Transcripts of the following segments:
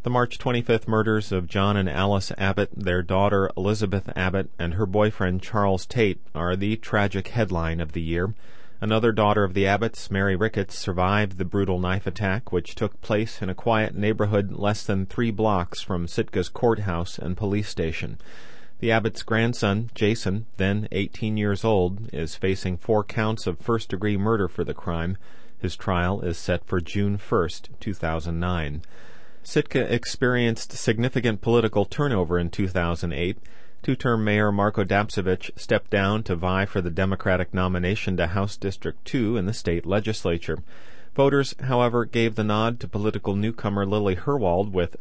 The March 25th murders of John and Alice Abbott, their daughter Elizabeth Abbott, and her boyfriend Charles Tate are the tragic headline of the year. Another daughter of the Abbotts, Mary Ricketts, survived the brutal knife attack, which took place in a quiet neighborhood less than 3 blocks from Sitka's courthouse and police station. The Abbotts' grandson, Jason, then 18 years old, is facing 4 counts of first-degree murder for the crime. His trial is set for June 1st, 2009. Sitka experienced significant political turnover in 2008. Two-term Mayor Marko Dapcevic stepped down to vie for the Democratic nomination to House District 2 in the state legislature. Voters, however, gave the nod to political newcomer Lily Herwald with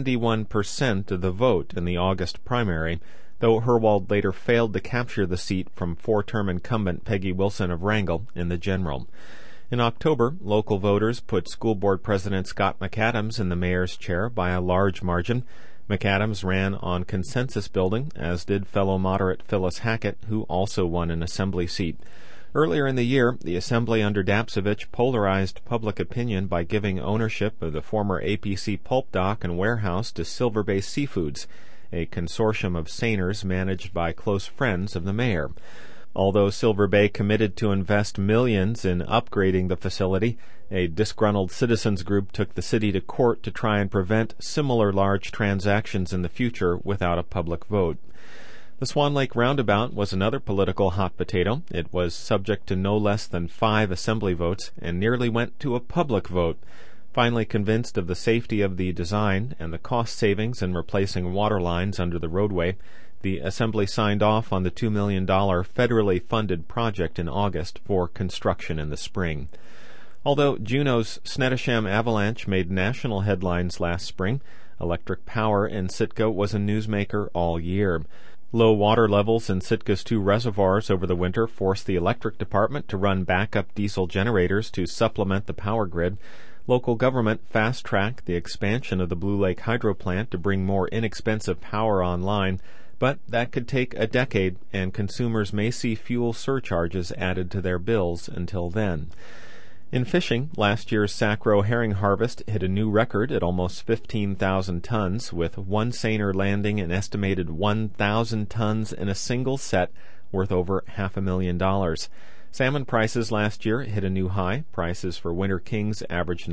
71% of the vote in the August primary, though Herwald later failed to capture the seat from 4-term incumbent Peggy Wilson of Wrangell in the general. In October, local voters put School Board President Scott McAdams in the mayor's chair by a large margin. McAdams ran on consensus building, as did fellow moderate Phyllis Hackett, who also won an assembly seat. Earlier in the year, the assembly under Dapcevic polarized public opinion by giving ownership of the former APC pulp dock and warehouse to Silver Bay Seafoods, a consortium of seiners managed by close friends of the mayor. Although Silver Bay committed to invest millions in upgrading the facility, a disgruntled citizens group took the city to court to try and prevent similar large transactions in the future without a public vote. The Swan Lake Roundabout was another political hot potato. It was subject to no less than 5 assembly votes and nearly went to a public vote. Finally convinced of the safety of the design and the cost savings in replacing water lines under the roadway, the assembly signed off on the $2 million federally funded project in August for construction in the spring. Although Juneau's Snettisham avalanche made national headlines last spring, electric power in Sitka was a newsmaker all year. Low water levels in Sitka's 2 reservoirs over the winter forced the electric department to run backup diesel generators to supplement the power grid. Local government fast-tracked the expansion of the Blue Lake Hydro Plant to bring more inexpensive power online, but that could take a decade, and consumers may see fuel surcharges added to their bills until then. In fishing, last year's Sac-Roe herring harvest hit a new record at almost 15,000 tons, with one seiner landing an estimated 1,000 tons in a single set, worth over $500,000. Salmon prices last year hit a new high. Prices for winter kings averaged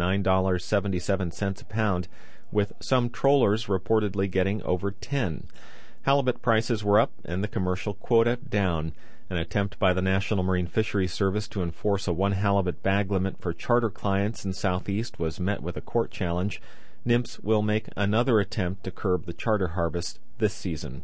$9.77 a pound, with some trollers reportedly getting over $10. Halibut prices were up and the commercial quota down. An attempt by the National Marine Fisheries Service to enforce a 1 halibut bag limit for charter clients in Southeast was met with a court challenge. NMFS will make another attempt to curb the charter harvest this season.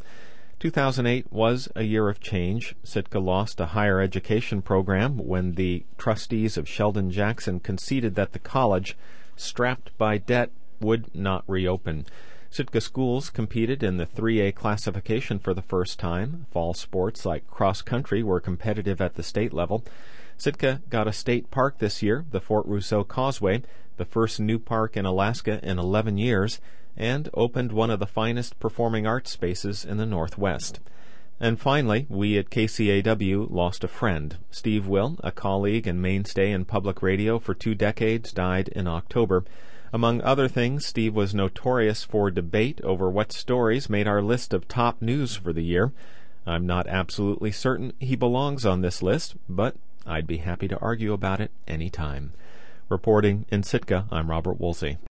2008 was a year of change. Sitka lost a higher education program when the trustees of Sheldon Jackson conceded that the college, strapped by debt, would not reopen. Sitka schools competed in the 3A classification for the first time. Fall sports like cross-country were competitive at the state level. Sitka got a state park this year, the Fort Rousseau Causeway, the first new park in Alaska in 11 years, and opened one of the finest performing arts spaces in the Northwest. And finally, we at KCAW lost a friend. Steve Will, a colleague and mainstay in public radio for 2 decades, died in October. Among other things, Steve was notorious for debate over what stories made our list of top news for the year. I'm not absolutely certain he belongs on this list, but I'd be happy to argue about it any time. Reporting in Sitka, I'm Robert Woolsey.